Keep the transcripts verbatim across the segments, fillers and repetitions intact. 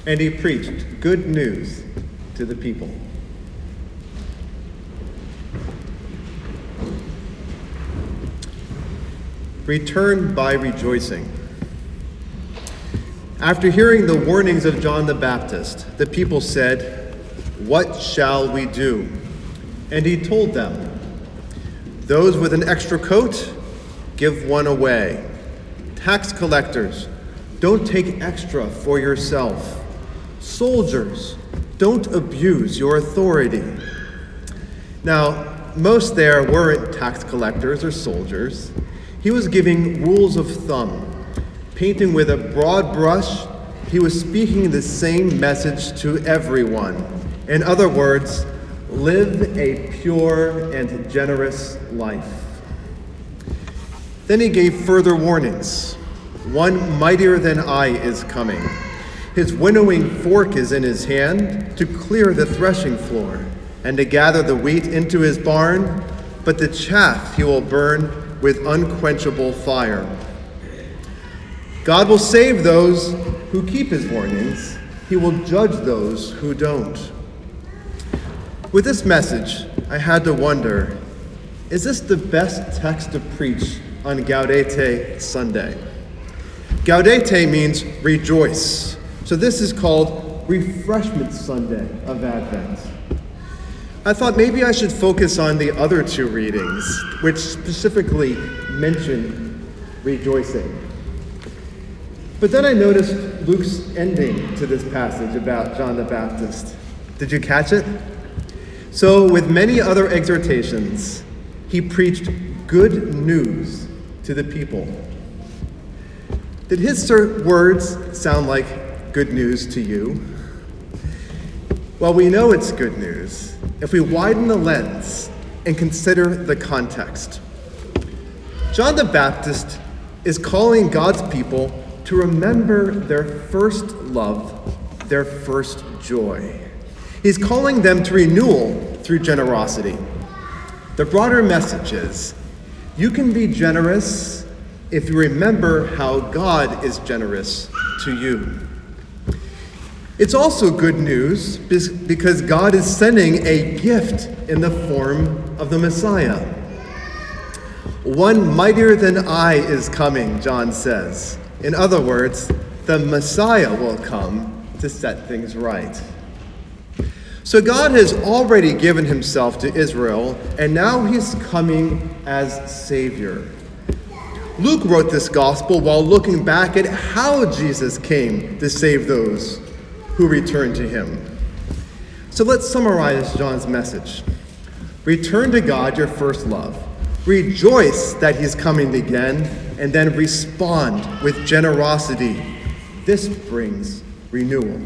and he preached good news to the people. Return by rejoicing. After hearing the warnings of John the Baptist, the people said, "What shall we do?" And he told them, "Those with an extra coat, give one away. Tax collectors, don't take extra for yourself. Soldiers, don't abuse your authority." Now, most there weren't tax collectors or soldiers. He was giving rules of thumb. Painting with a broad brush, he was speaking the same message to everyone. In other words, live a pure and generous life. Then he gave further warnings. One mightier than I is coming. His winnowing fork is in his hand to clear the threshing floor and to gather the wheat into his barn, but the chaff he will burn with unquenchable fire. God will save those who keep his warnings. He will judge those who don't. With this message, I had to wonder, is this the best text to preach on Gaudete Sunday? Gaudete means rejoice. So this is called Refreshment Sunday of Advent. I thought maybe I should focus on the other two readings, which specifically mention rejoicing. But then I noticed Luke's ending to this passage about John the Baptist. Did you catch it? So with many other exhortations, he preached good news to the people. Did his words sound like good news to you? Well, we know it's good news if we widen the lens and consider the context. John the Baptist is calling God's people to remember their first love, their first joy. He's calling them to renewal through generosity. The broader message is, you can be generous if you remember how God is generous to you. It's also good news because God is sending a gift in the form of the Messiah. One mightier than I is coming, John says. In other words, the Messiah will come to set things right. So God has already given himself to Israel, and now he's coming as Savior. Luke wrote this gospel while looking back at how Jesus came to save those who return to him. So let's summarize John's message. Return to God, your first love. Rejoice that he's coming again, and then respond with generosity. This brings renewal.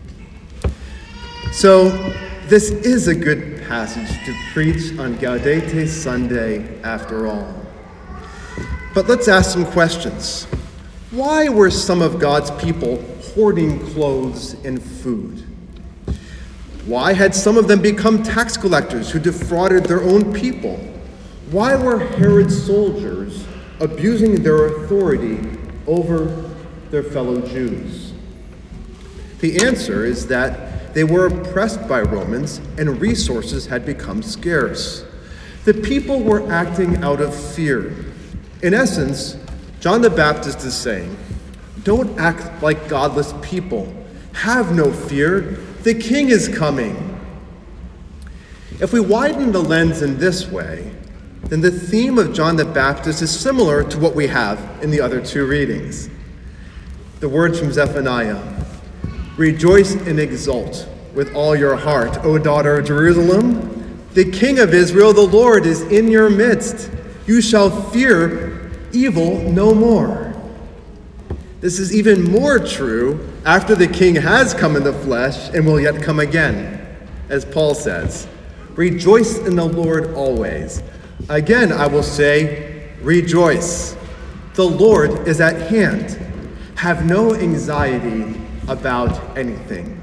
So this is a good passage to preach on Gaudete Sunday after all. But let's ask some questions. Why were some of God's people hoarding clothes and food? Why had some of them become tax collectors who defrauded their own people? Why were Herod's soldiers abusing their authority over their fellow Jews? The answer is that they were oppressed by Romans and resources had become scarce. The people were acting out of fear. In essence, John the Baptist is saying, don't act like godless people. Have no fear. The king is coming. If we widen the lens in this way, then the theme of John the Baptist is similar to what we have in the other two readings. The words from Zephaniah, "Rejoice and exult with all your heart, O daughter of Jerusalem. The King of Israel, the Lord, is in your midst. You shall fear evil no more." This is even more true after the king has come in the flesh and will yet come again. As Paul says, "Rejoice in the Lord always. Again, I will say, rejoice. The Lord is at hand. Have no anxiety about anything."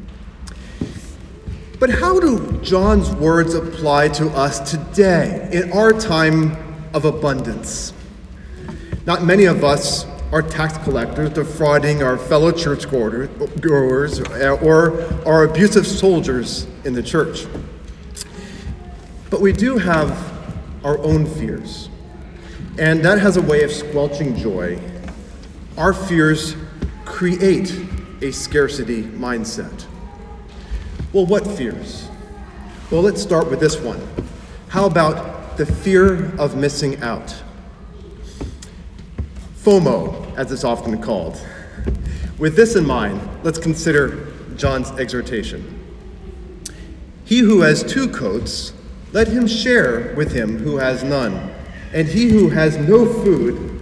But how do John's words apply to us today in our time of abundance? Not many of us are tax collectors defrauding our fellow churchgoers or are abusive soldiers in the church. But we do have our own fears, and that has a way of squelching joy. Our fears create a scarcity mindset. Well, what fears? Well, let's start with this one. How about the fear of missing out? FOMO, as it's often called. With this in mind, let's consider John's exhortation. He who has two coats, let him share with him who has none. And he who has no food,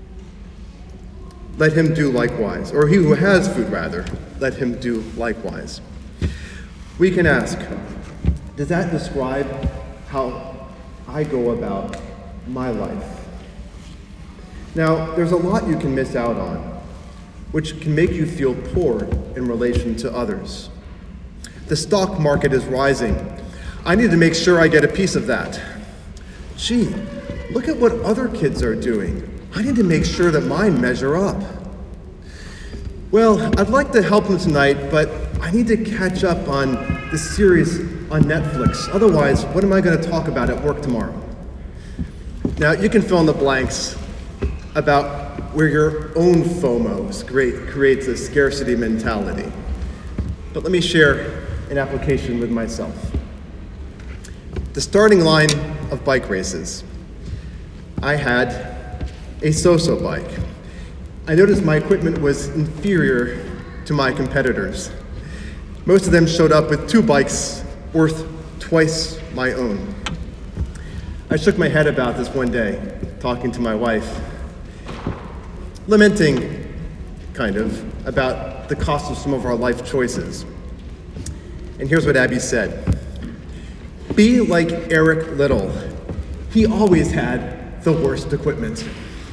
let him do likewise. Or he who has food, rather, let him do likewise. We can ask, does that describe how I go about my life? Now, there's a lot you can miss out on, which can make you feel poor in relation to others. The stock market is rising. I need to make sure I get a piece of that. Gee, look at what other kids are doing. I need to make sure that mine measure up. Well, I'd like to help them tonight, but I need to catch up on the series on Netflix. Otherwise, what am I going to talk about at work tomorrow? Now, you can fill in the blanks about where your own FOMO creates a scarcity mentality. But let me share an application with myself. The starting line of bike races. I had a so-so bike. I noticed my equipment was inferior to my competitors. Most of them showed up with two bikes worth twice my own. I shook my head about this one day, talking to my wife, lamenting, kind of, about the cost of some of our life choices. And here's what Abby said. Be like Eric Liddell. He always had the worst equipment.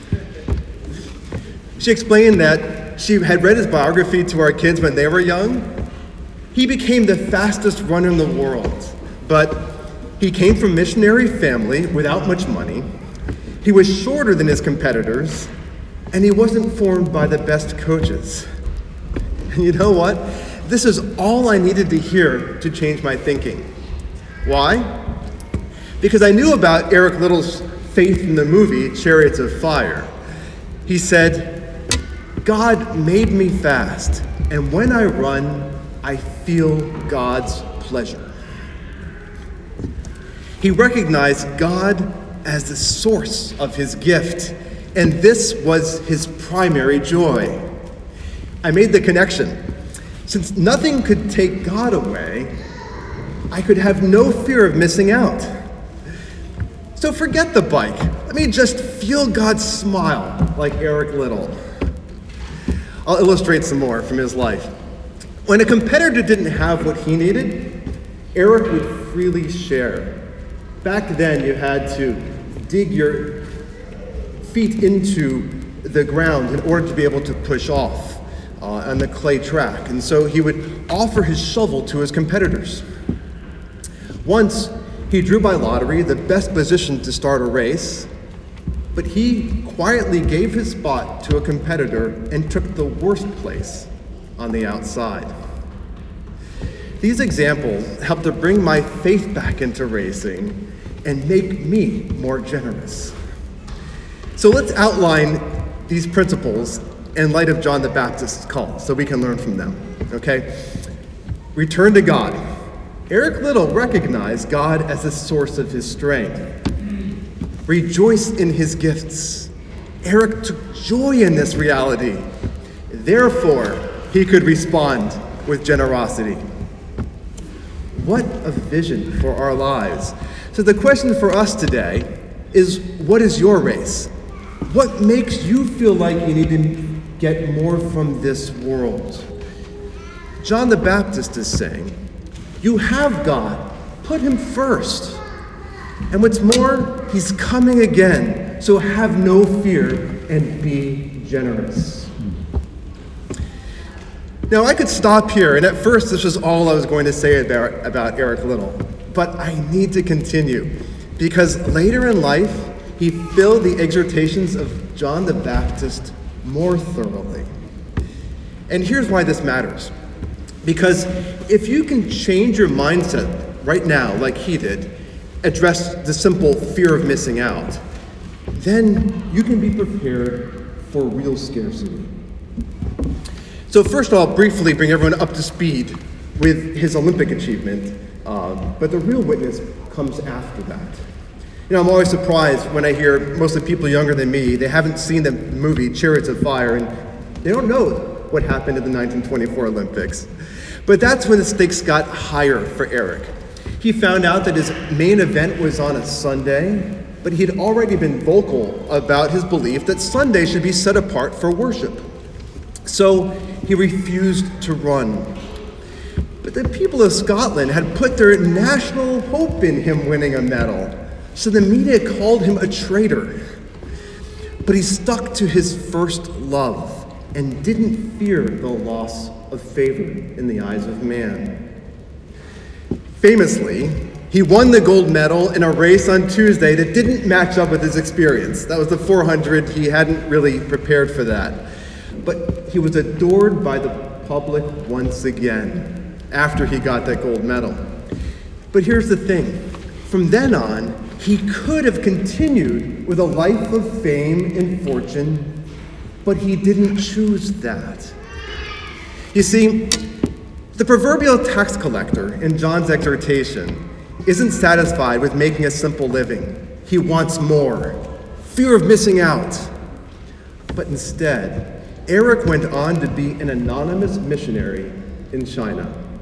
She explained that she had read his biography to our kids when they were young. He became the fastest runner in the world, but he came from a missionary family without much money. He was shorter than his competitors, and he wasn't formed by the best coaches. And you know what? This is all I needed to hear to change my thinking. Why? Because I knew about Eric Liddell's faith in the movie Chariots of Fire. He said, God made me fast, and when I run, I feel God's pleasure. He recognized God as the source of his gift, and this was his primary joy. I made the connection. Since nothing could take God away, I could have no fear of missing out. So forget the bike. Let me just feel God's smile like Eric Liddell. I'll illustrate some more from his life. When a competitor didn't have what he needed, Eric would freely share. Back then, you had to dig your feet into the ground in order to be able to push off uh, on the clay track. And so he would offer his shovel to his competitors. Once, he drew by lottery the best position to start a race, but he quietly gave his spot to a competitor and took the worst place on the outside. These examples helped to bring my faith back into racing and make me more generous. So let's outline these principles in light of John the Baptist's call so we can learn from them, okay? Return to God. Eric Liddell recognized God as the source of his strength. Rejoice in his gifts. Eric took joy in this reality. Therefore, he could respond with generosity. What a vision for our lives. So the question for us today is, what is your race? What makes you feel like you need to get more from this world? John the Baptist is saying, you have God. Put him first. And what's more, he's coming again. So have no fear and be generous. Now, I could stop here, and at first this was all I was going to say about, about Eric Liddell. But I need to continue, because later in life, he filled the exhortations of John the Baptist more thoroughly. And here's why this matters. Because if you can change your mindset right now, like he did, address the simple fear of missing out, then you can be prepared for real scarcity. So first I'll briefly bring everyone up to speed with his Olympic achievement, um, but the real witness comes after that. You know, I'm always surprised when I hear mostly people younger than me, they haven't seen the movie Chariots of Fire, and they don't know what happened at the nineteen twenty-four Olympics. But that's when the stakes got higher for Eric. He found out that his main event was on a Sunday, but he had already been vocal about his belief that Sunday should be set apart for worship. So he refused to run. But the people of Scotland had put their national hope in him winning a medal, so the media called him a traitor. But he stuck to his first love and didn't fear the loss of favor in the eyes of man. Famously, he won the gold medal in a race on Tuesday that didn't match up with his experience. That was the four hundred. He hadn't really prepared for that. But he was adored by the public once again after he got that gold medal. But here's the thing. From then on, he could have continued with a life of fame and fortune, but he didn't choose that. You see, the proverbial tax collector in John's exhortation isn't satisfied with making a simple living. He wants more, fear of missing out. But instead, Eric went on to be an anonymous missionary in China.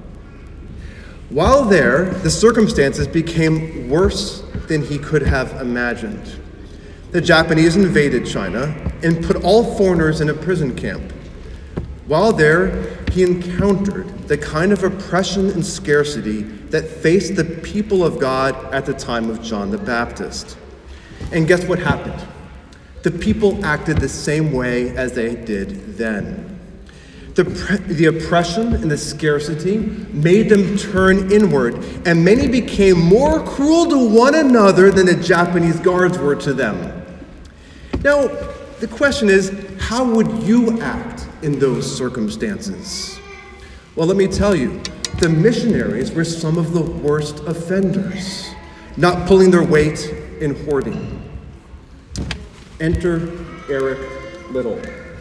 While there, the circumstances became worse than he could have imagined. The Japanese invaded China and put all foreigners in a prison camp. While there, he encountered the kind of oppression and scarcity that faced the people of God at the time of John the Baptist. And guess what happened? The people acted the same way as they did then. The, the oppression and the scarcity made them turn inward, and many became more cruel to one another than the Japanese guards were to them. Now, the question is, how would you act in those circumstances? Well, let me tell you, the missionaries were some of the worst offenders, not pulling their weight in hoarding. Enter Eric Liddell.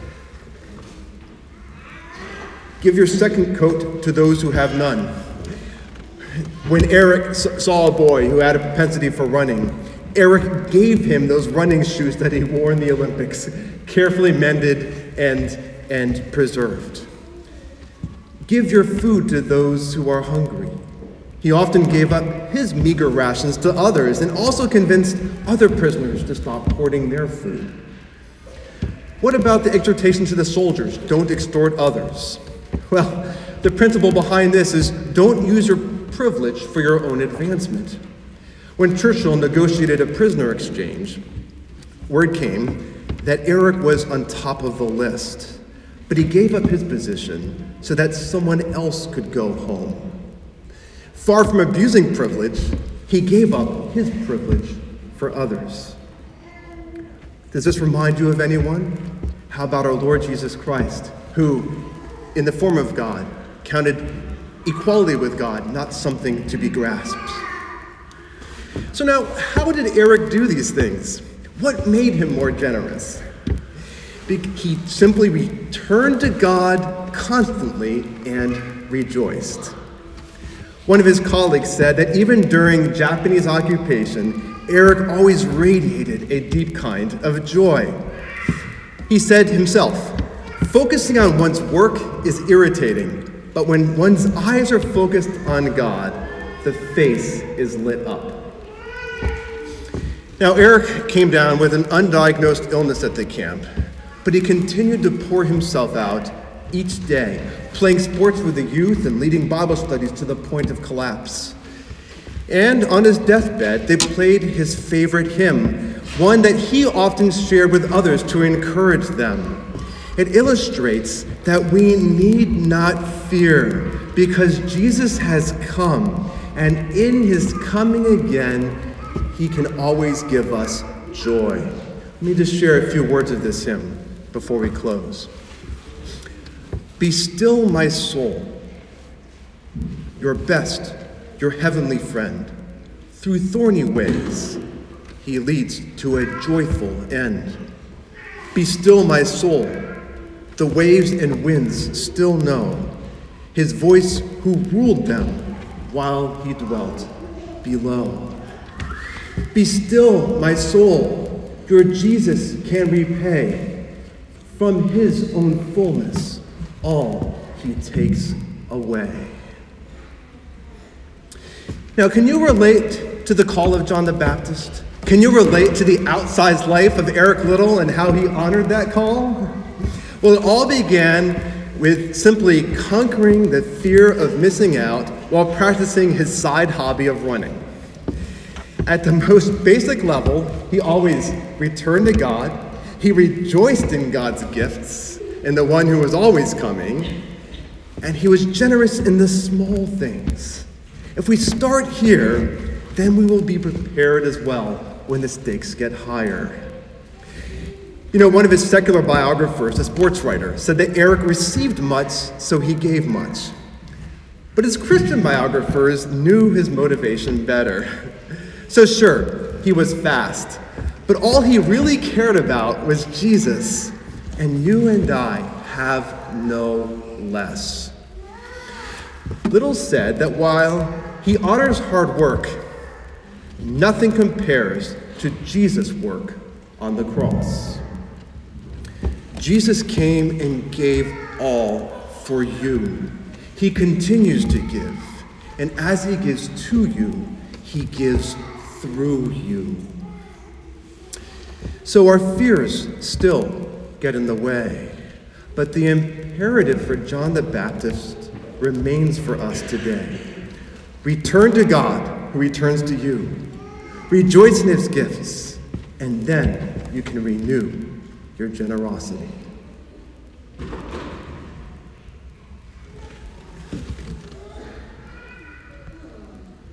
Give your second coat to those who have none. When Eric saw a boy who had a propensity for running, Eric gave him those running shoes that he wore in the Olympics, carefully mended and, and preserved. Give your food to those who are hungry. He often gave up his meager rations to others and also convinced other prisoners to stop hoarding their food. What about the exhortation to the soldiers? Don't extort others. Well, the principle behind this is don't use your privilege for your own advancement. When Churchill negotiated a prisoner exchange, word came that Eric was on top of the list, but he gave up his position so that someone else could go home. Far from abusing privilege, he gave up his privilege for others. Does this remind you of anyone? How about our Lord Jesus Christ, who, in the form of God, counted equality with God not something to be grasped? So now, how did Eric do these things? What made him more generous? He simply returned to God constantly and rejoiced. One of his colleagues said that even during Japanese occupation, Eric always radiated a deep kind of joy. He said himself, "Focusing on one's work is irritating, but when one's eyes are focused on God, the face is lit up." Now, Eric came down with an undiagnosed illness at the camp, but he continued to pour himself out each day, playing sports with the youth and leading Bible studies to the point of collapse. And on his deathbed, they played his favorite hymn, one that he often shared with others to encourage them. It illustrates that we need not fear because Jesus has come, and in his coming again, he can always give us joy. Let me just share a few words of this hymn. before we close. Be still, my soul, your best, your heavenly friend. Through thorny ways, he leads to a joyful end. Be still, my soul, the waves and winds still know his voice who ruled them while he dwelt below. Be still, my soul, your Jesus can repay from his own fullness all he takes away. Now, can you relate to the call of John the Baptist? Can you relate to the outsized life of Eric Liddell and how he honored that call? Well, it all began with simply conquering the fear of missing out while practicing his side hobby of running. At the most basic level, he always returned to God. He rejoiced in God's gifts and the one who was always coming. And he was generous in the small things. If we start here, then we will be prepared as well when the stakes get higher. You know, one of his secular biographers, a sports writer, said that Eric received much, so he gave much. But his Christian biographers knew his motivation better. So sure, he was fast, but all he really cared about was Jesus, and you and I have no less. Liddell said that while he honors hard work, nothing compares to Jesus' work on the cross. Jesus came and gave all for you. He continues to give, and as he gives to you, he gives through you. So our fears still get in the way, but the imperative for John the Baptist remains for us today. Return to God, who returns to you. Rejoice in his gifts, and then you can renew your generosity.